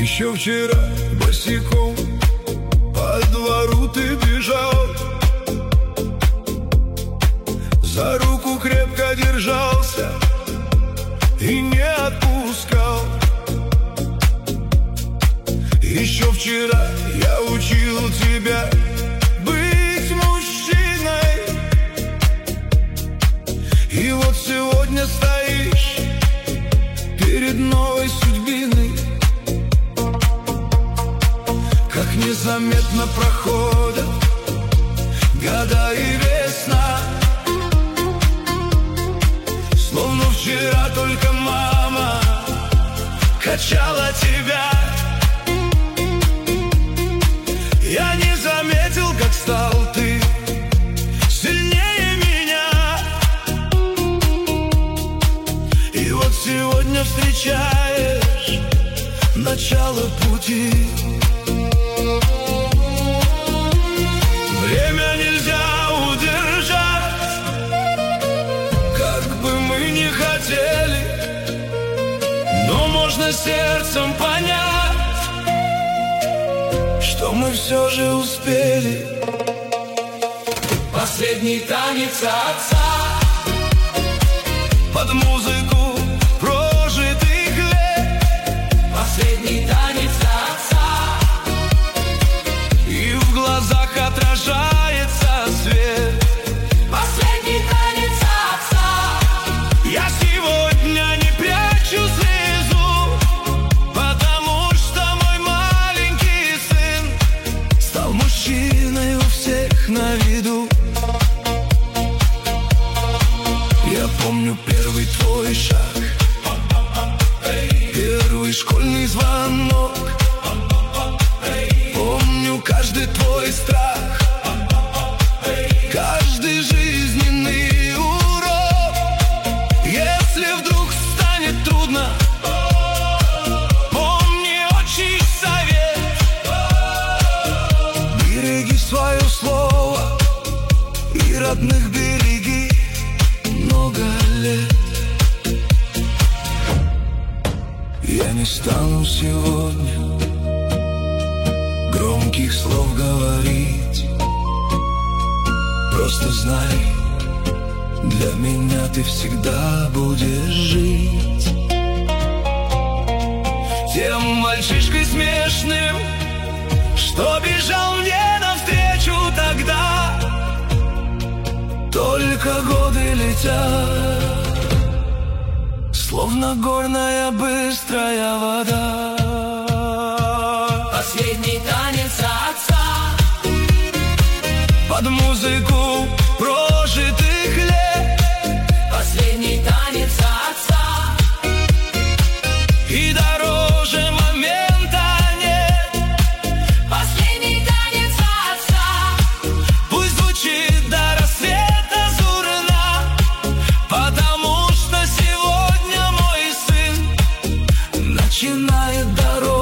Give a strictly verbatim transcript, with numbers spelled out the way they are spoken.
Еще вчера босиком по двору ты бежал, за руку крепко держался и не отпускал. Еще вчера я учил тебя быть мужчиной, и вот сегодня стоишь перед новой судьбиной. Как незаметно проходят года и весна, словно вчера только мама качала тебя. Я не заметил, как стал ты сильнее меня, и вот сегодня встречаешь начало пути. Время нельзя удержать, как бы мы ни хотели, но можно сердцем понять, что мы все же успели. Последний танец отца под музыку прожитых лет. Последний танец отца, и в глазах отражается свет. Последний танец отца. Я сегодня не прячу слезу, потому что мой маленький сын стал мужчиной у всех на виду. Я помню первый твой шаг, первый школьный звонок, помню каждый твой страх, каждый жизненный урок. Если вдруг станет трудно, помни отчий совет: береги свое слово и родных береги много лет. Я не стану сегодня громких слов говорить, просто знай, для меня ты всегда будешь жить. Тем мальчишкой смешным, что бежал мне навстречу тогда. Только годы летят, словно горная быстрая вода. Последний танец отца под музыку прожитых лет. Последний танец отца, и дороже момента нет. Последний танец отца, пусть звучит до рассвета зурна, потому что сегодня мой сын начинает дорогу.